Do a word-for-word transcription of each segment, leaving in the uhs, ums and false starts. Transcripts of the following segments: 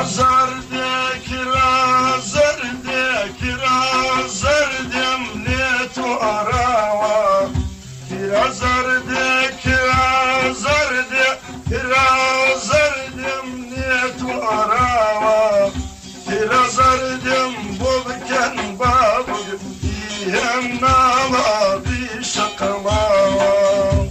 زردي كرا زردي كرا زردي مليت وأراوى كرا زردي كرا زردي كرا زردي مليت وأراوى كرا زردي مبكن بابك يهمنا الله بشقلاوى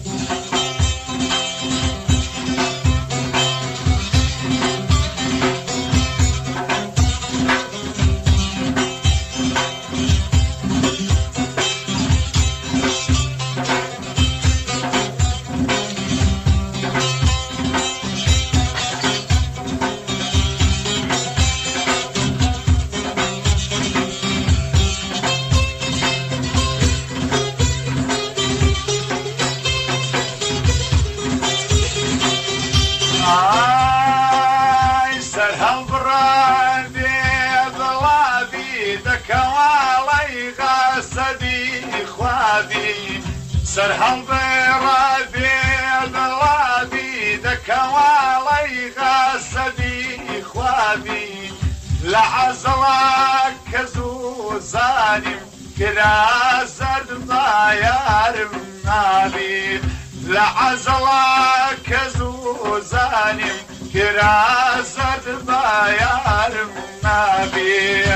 سرهم برابي ذوابي دكوالي غاسبي خوابي لعزلك كزو زانم كرا زرد ما يارم نابي لعزلك كزو زانم كرا زرد ما يارم نابي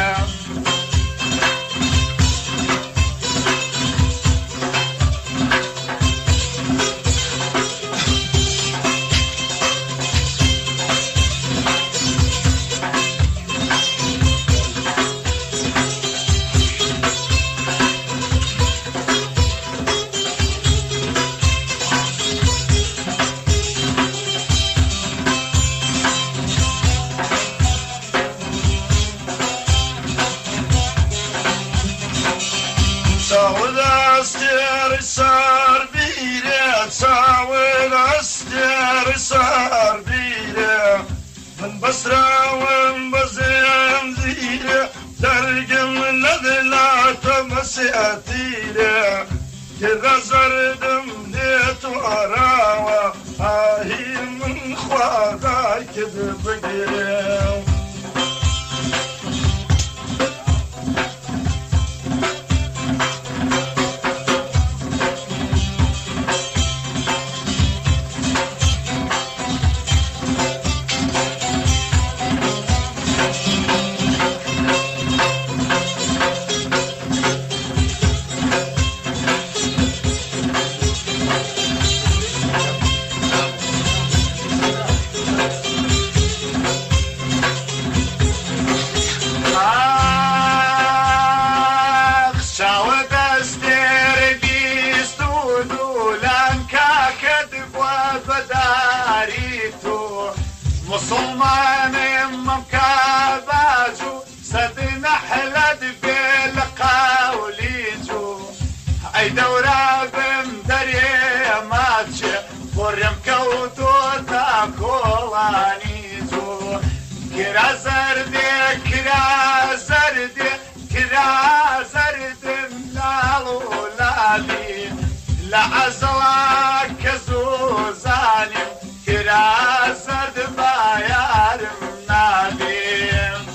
ساول استير سار بيري ساول استير سار بيري من بصرة ومن بزيم زيري درقم لذلا تمسي أثيري كذا زردم ليت وأراوى آهي من خواذا كذب قيري مسلمان ممكاباجو سدنا حلد بالقاوليجو اي دورا بمدري ماتش فرم كودو تاكولانيجو كرا زردي كرا زردي